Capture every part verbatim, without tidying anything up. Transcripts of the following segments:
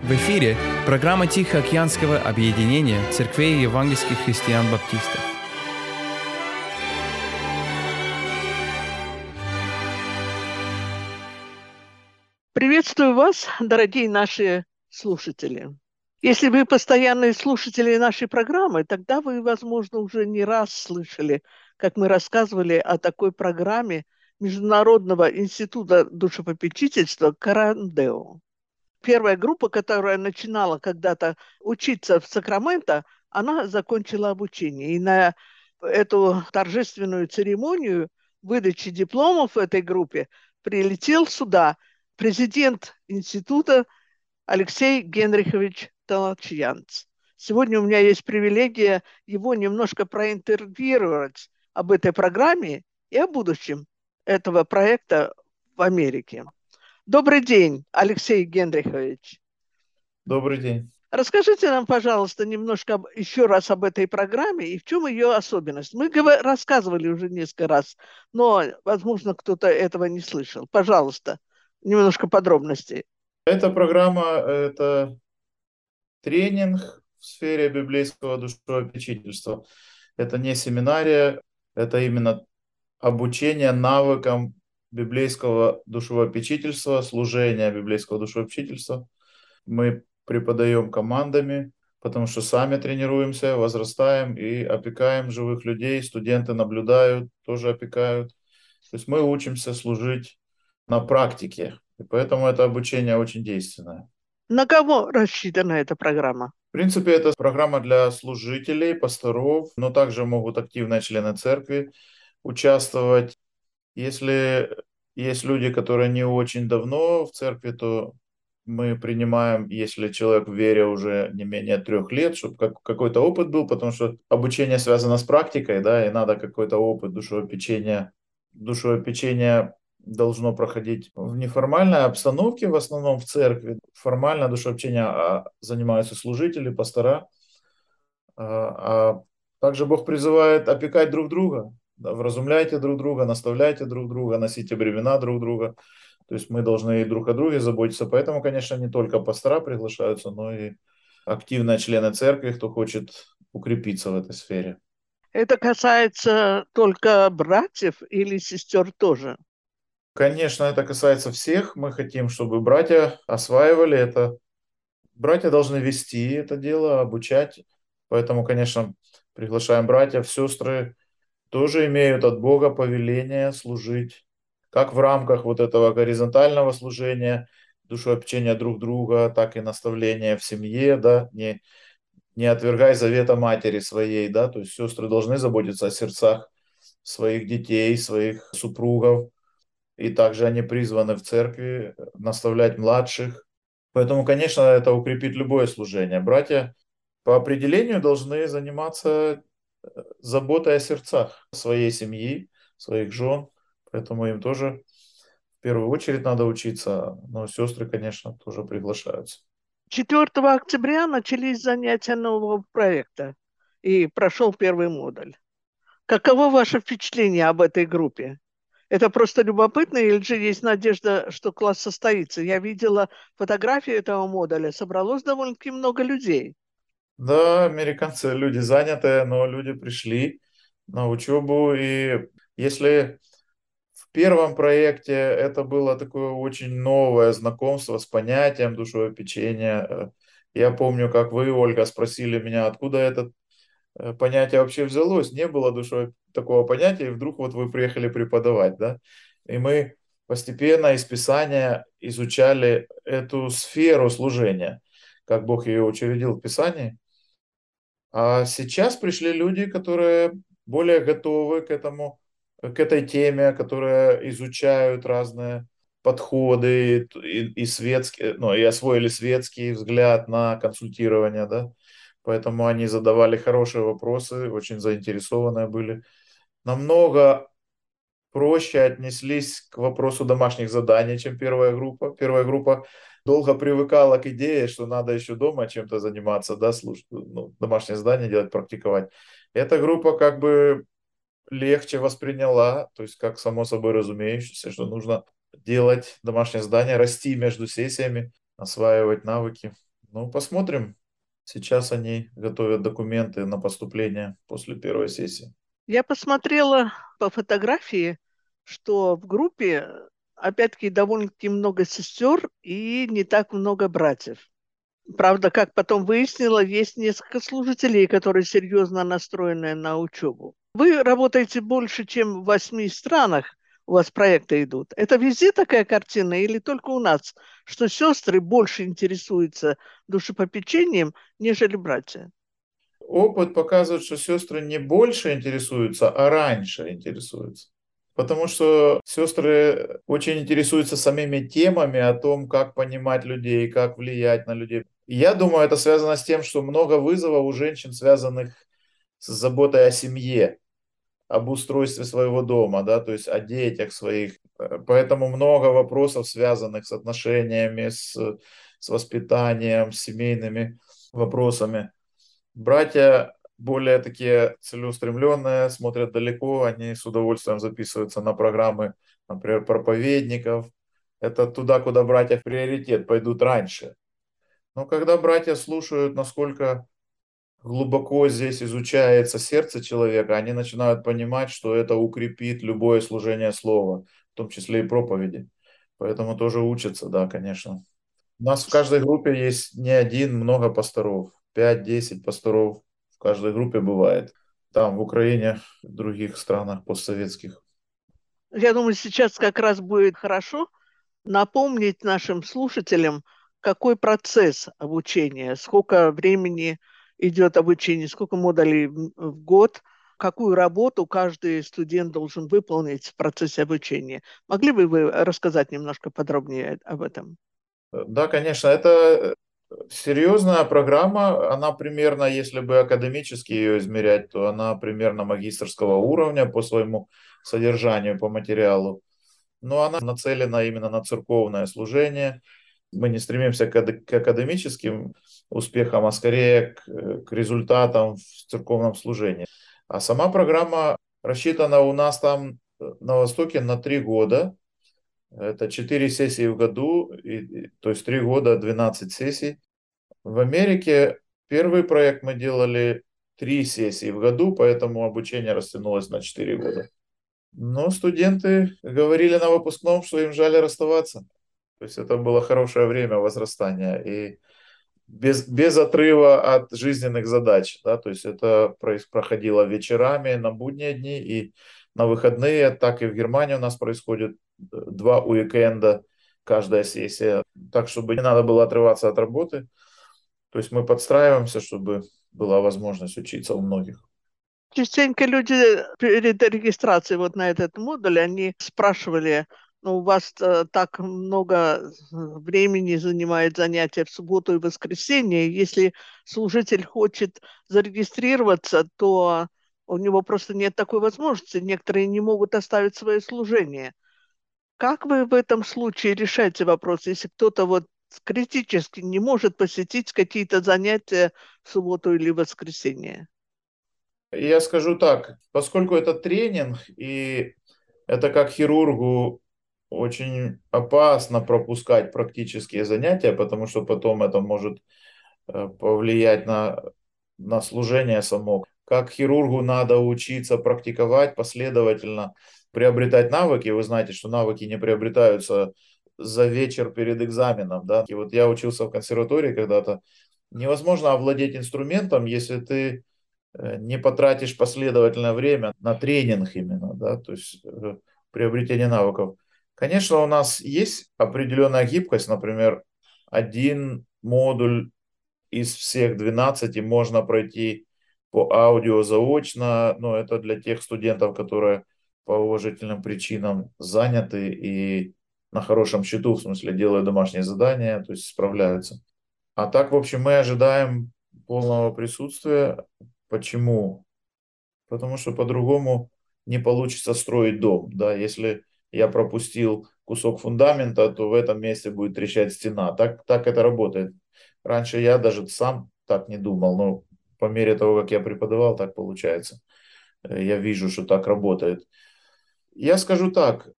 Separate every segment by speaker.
Speaker 1: В эфире программа Тихоокеанского объединения церквей евангельских христиан-баптистов.
Speaker 2: Приветствую вас, дорогие наши слушатели. Если вы постоянные слушатели нашей программы, тогда вы, возможно, уже не раз слышали, как мы рассказывали о такой программе Международного института душепопечительства «Карандео». Первая группа, которая начинала когда-то учиться в Сакраменто, она закончила обучение. И на эту торжественную церемонию выдачи дипломов этой группе прилетел сюда президент института Алексей Генрихович Толочьянц. Сегодня у меня есть привилегия его немножко проинтервьюировать об этой программе и о будущем этого проекта в Америке. Добрый день, Алексей Генрихович.
Speaker 3: Добрый день.
Speaker 2: Расскажите нам, пожалуйста, немножко еще раз об этой программе и в чем ее особенность. Мы рассказывали уже несколько раз, но, возможно, кто-то этого не слышал. Пожалуйста, немножко подробностей.
Speaker 3: Эта программа – это тренинг в сфере библейского душепопечительства. Это не семинария, это именно обучение навыкам библейского душепопечительства, служения библейского душепопечительства. Мы преподаем командами, потому что сами тренируемся, возрастаем и опекаем живых людей. Студенты наблюдают, тоже опекают. То есть мы учимся служить на практике. И поэтому это обучение очень действенное.
Speaker 2: На кого рассчитана эта программа?
Speaker 3: В принципе, это программа для служителей, пасторов, но также могут активные члены церкви участвовать. Если есть люди, которые не очень давно в церкви, то мы принимаем, если человек в вере уже не менее трех лет, чтобы как, какой-то опыт был, потому что обучение связано с практикой, да, и надо какой-то опыт душепопечения. Душепопечение должно проходить в неформальной обстановке, в основном в церкви. Формально душепопечение занимаются служители, пастора. А, а также Бог призывает опекать друг друга. Да, вразумляйте друг друга, наставляйте друг друга, носите бремена друг друга. То есть мы должны и друг о друге заботиться. Поэтому, конечно, не только пастора приглашаются, но и активные члены церкви, кто хочет укрепиться в этой сфере.
Speaker 2: Это касается только братьев или сестер тоже?
Speaker 3: Конечно, это касается всех. Мы хотим, чтобы братья осваивали это. Братья должны вести это дело, обучать. Поэтому, конечно, приглашаем братьев, сестры. Тоже имеют от Бога повеление служить, как в рамках вот этого горизонтального служения, душеобщения друг друга, так и наставления в семье, да, не, не отвергай завета матери своей, да, то есть сестры должны заботиться о сердцах своих детей, своих супругов, и также они призваны в церкви наставлять младших. Поэтому, конечно, это укрепит любое служение. Братья по определению должны заниматься заботой о сердцах своей семьи, своих жен. Поэтому им тоже в первую очередь надо учиться. Но сестры, конечно, тоже приглашаются.
Speaker 2: четвёртого октября начались занятия нового проекта, и прошел первый модуль. Каково ваше впечатление об этой группе? Это просто любопытно, или же есть надежда, что класс состоится? Я видела фотографии этого модуля, собралось довольно-таки много людей.
Speaker 3: Да, американцы люди занятые, но люди пришли на учебу. И если в первом проекте это было такое очень новое знакомство с понятием душепопечения, я помню, как вы, Ольга, спросили меня, откуда это понятие вообще взялось. Не было душой такого понятия, и вдруг вот вы приехали преподавать, да? И мы постепенно из Писания изучали эту сферу служения, как Бог ее учредил в Писании. А сейчас пришли люди, которые более готовы к этому, к этой теме, которые изучают разные подходы и, и светские, ну, и освоили светский взгляд на консультирование, да. Поэтому они задавали хорошие вопросы, очень заинтересованные были. Намного проще отнеслись к вопросу домашних заданий, чем первая группа. Первая группа долго привыкала к идее, что надо еще дома чем-то заниматься, да, слушать, ну, домашнее задание делать, практиковать. Эта группа как бы легче восприняла, то есть как само собой разумеющееся, что нужно делать домашнее задание, расти между сессиями, осваивать навыки. Ну, посмотрим. Сейчас они готовят документы на поступление после первой сессии.
Speaker 2: Я посмотрела по фотографии, что в группе, опять-таки, довольно-таки много сестер и не так много братьев. Правда, как потом выяснила, есть несколько служителей, которые серьезно настроены на учебу. Вы работаете больше, чем в восьми странах, у вас проекты идут. Это везде такая картина или только у нас, что сестры больше интересуются душепопечением, нежели братья?
Speaker 3: Опыт показывает, что сестры не больше интересуются, а раньше интересуются. Потому что сестры очень интересуются самими темами о том, как понимать людей, как влиять на людей. И я думаю, это связано с тем, что много вызовов у женщин, связанных с заботой о семье, об устройстве своего дома, да, то есть о детях своих. Поэтому много вопросов, связанных с отношениями, с, с воспитанием, с семейными вопросами. Братья более такие целеустремленные, смотрят далеко, они с удовольствием записываются на программы, например, проповедников. Это туда, куда братья в приоритет пойдут раньше. Но когда братья слушают, насколько глубоко здесь изучается сердце человека, они начинают понимать, что это укрепит любое служение слова, в том числе и проповеди. Поэтому тоже учатся, да, конечно. У нас в каждой группе есть не один, много пасторов. Пять-десять пасторов в каждой группе бывает. Там, в Украине, в других странах постсоветских.
Speaker 2: Я думаю, сейчас как раз будет хорошо напомнить нашим слушателям, какой процесс обучения, сколько времени идет обучение, сколько модулей в в год, какую работу каждый студент должен выполнить в процессе обучения. Могли бы вы рассказать немножко подробнее об этом?
Speaker 3: Да, конечно, это серьезная программа. Она примерно, если бы академически ее измерять, то она примерно магистерского уровня по своему содержанию, по материалу. Но она нацелена именно на церковное служение. Мы не стремимся к ад- к академическим успехам, а скорее к, к результатам в церковном служении. А сама программа рассчитана у нас там э, на Востоке на три года. Это четыре сессии в году, и- и- то есть три года, двенадцать сессий. В Америке первый проект мы делали три сессии в году, поэтому обучение растянулось на четыре года. Но студенты говорили на выпускном, что им жаль расставаться. То есть это было хорошее время возрастания и без, без отрыва от жизненных задач. Да? То есть это проис- проходило вечерами, на будние дни и на выходные. Так и в Германии у нас происходит э, два уикенда каждая сессия. Так, чтобы не надо было отрываться от работы. То есть мы подстраиваемся, чтобы была возможность учиться у многих.
Speaker 2: Частенько люди перед регистрацией вот на этот модуль, они спрашивали, ну, у вас э, так много э, времени занимает занятия в субботу и воскресенье. Если служитель хочет зарегистрироваться, то у него просто нет такой возможности. Некоторые не могут оставить свое служение. Как вы в этом случае решаете вопрос, если кто-то вот критически не может посетить какие-то занятия в субботу или воскресенье?
Speaker 3: Я скажу так, поскольку это тренинг, и это как хирургу очень опасно пропускать практические занятия, потому что потом это может э, повлиять на, на служение само. Как хирургу надо учиться практиковать последовательно, приобретать навыки. Вы знаете, что навыки не приобретаются за вечер перед экзаменом. Да? И вот я учился в консерватории когда-то. Невозможно овладеть инструментом, если ты э, не потратишь последовательное время на тренинг именно, да, то есть э, приобретение навыков. Конечно, у нас есть определенная гибкость, например, один модуль из всех двенадцати можно пройти по аудио заочно, но это для тех студентов, которые по уважительным причинам заняты и на хорошем счету, в смысле делают домашние задания, то есть справляются. А так, в общем, мы ожидаем полного присутствия. Почему? Потому что по-другому не получится строить дом. Да? Если я пропустил кусок фундамента, то в этом месте будет трещать стена. Так, так это работает. Раньше я даже сам так не думал, но по мере того, как я преподавал, так получается. Э, Я вижу, что так работает. Я скажу так,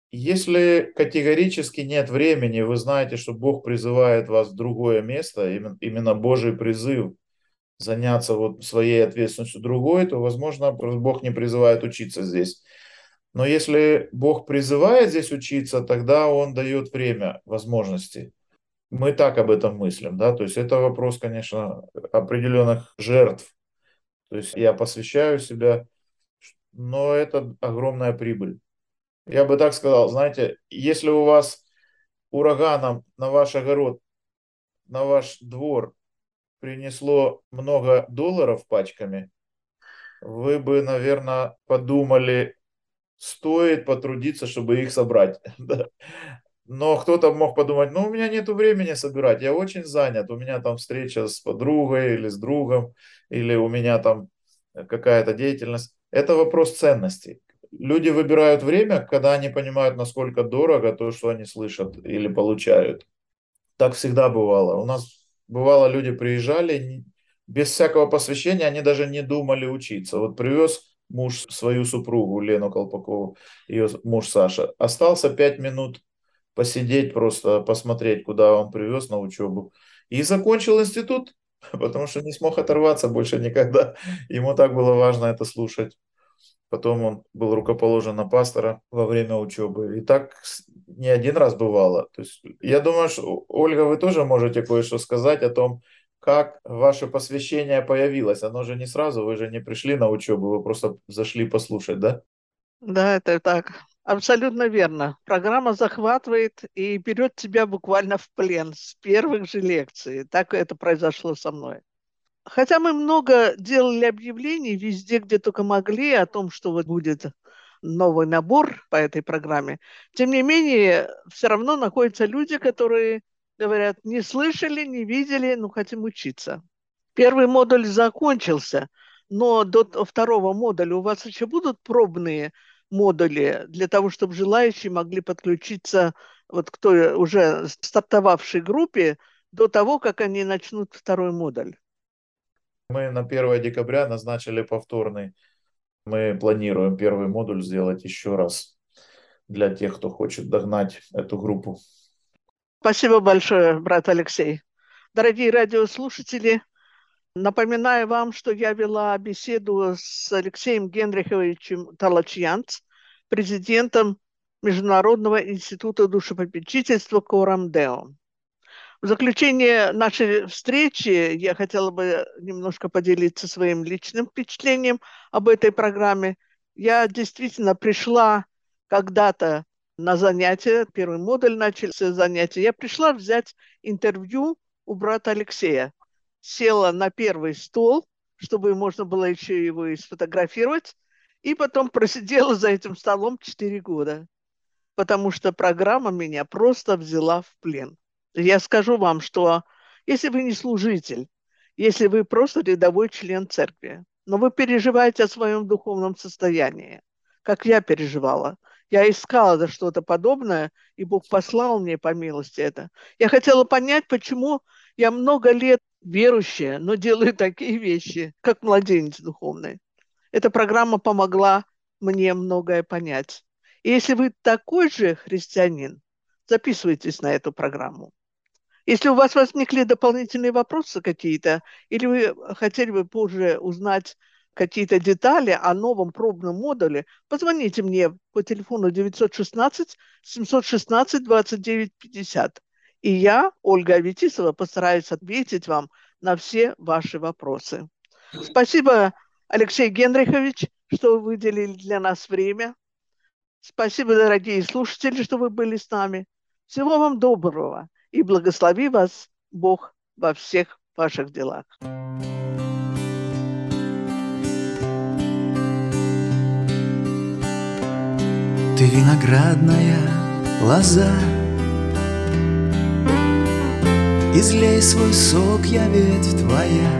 Speaker 3: Если категорически нет времени, вы знаете, что Бог призывает вас в другое место, именно, именно Божий призыв заняться вот своей ответственностью другой, то, возможно, просто Бог не призывает учиться здесь. Но если Бог призывает здесь учиться, тогда Он дает время, возможности. Мы так об этом мыслим, да, то есть это вопрос, конечно, определенных жертв. То есть я посвящаю себя, но это огромная прибыль. Я бы так сказал, знаете, если у вас ураганом на ваш огород, на ваш двор принесло много долларов пачками, вы бы, наверное, подумали, стоит потрудиться, чтобы их собрать. Но кто-то мог подумать, ну, у меня нет времени собирать, я очень занят, у меня там встреча с подругой или с другом, или у меня там какая-то деятельность. Это вопрос ценностей. Люди выбирают время, когда они понимают, насколько дорого то, что они слышат или получают. Так всегда бывало. У нас бывало, люди приезжали, без всякого посвящения, они даже не думали учиться. Вот привез муж свою супругу Лену Колпакову, ее муж Саша, остался пять минут посидеть, просто посмотреть, куда он привез на учебу. И закончил институт, потому что не смог оторваться больше никогда. Ему так было важно это слушать. Потом он был рукоположен на пастора во время учебы. И так не один раз бывало. То есть, я думаю, что, Ольга, вы тоже можете кое-что сказать о том, как ваше посвящение появилось. Оно же не сразу, вы же не пришли на учебу, вы просто зашли послушать, да?
Speaker 2: Да, это так. Абсолютно верно. Программа захватывает и берет тебя буквально в плен с первых же лекций. Так это произошло со мной. Хотя мы много делали объявлений везде, где только могли, о том, что вот будет новый набор по этой программе, тем не менее, все равно находятся люди, которые говорят, не слышали, не видели, но хотим учиться. Первый модуль закончился, но до второго модуля у вас еще будут пробные модули для того, чтобы желающие могли подключиться вот к той уже стартовавшей группе до того, как они начнут второй модуль.
Speaker 3: Мы на первое декабря назначили повторный. Мы планируем первый модуль сделать еще раз для тех, кто хочет догнать эту группу.
Speaker 2: Спасибо большое, брат Алексей. Дорогие радиослушатели, напоминаю вам, что я вела беседу с Алексеем Генриховичем Толочьянц, президентом Международного института душепопечительства Корам Део. В заключение нашей встречи я хотела бы немножко поделиться своим личным впечатлением об этой программе. Я действительно пришла когда-то на занятия, первый модуль начался занятия. Я пришла взять интервью у брата Алексея. Села на первый стол, чтобы можно было еще его и сфотографировать, и потом просидела за этим столом четыре года, потому что программа меня просто взяла в плен. Я скажу вам, что если вы не служитель, если вы просто рядовой член церкви, но вы переживаете о своем духовном состоянии, как я переживала, я искала что-то подобное, и Бог послал мне по милости это. Я хотела понять, почему я много лет верующая, но делаю такие вещи, как младенец духовный. Эта программа помогла мне многое понять. И если вы такой же христианин, записывайтесь на эту программу. Если у вас возникли дополнительные вопросы какие-то, или вы хотели бы позже узнать какие-то детали о новом пробном модуле, позвоните мне по телефону девятьсот шестнадцать семьсот шестнадцать двадцать девять пятьдесят. И я, Ольга Аветисова, постараюсь ответить вам на все ваши вопросы. Спасибо, Алексей Генрихович, что вы выделили для нас время. Спасибо, дорогие слушатели, что вы были с нами. Всего вам доброго. И благослови вас Бог во всех ваших делах.
Speaker 4: Ты виноградная лоза, излей свой сок, я ветвь твоя.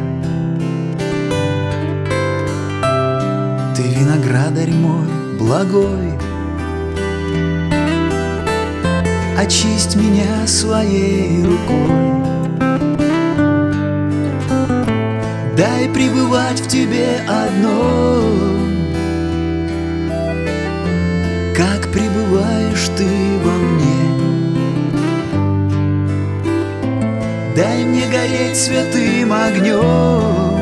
Speaker 4: Ты виноградарь мой благой, очисть меня своей рукой. Дай пребывать в тебе одном, как пребываешь ты гореть святым огнем.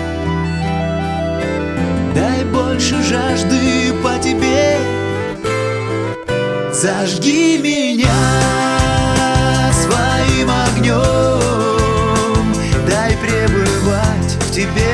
Speaker 4: Дай больше жажды по тебе, зажги меня своим огнем. Дай пребывать в тебе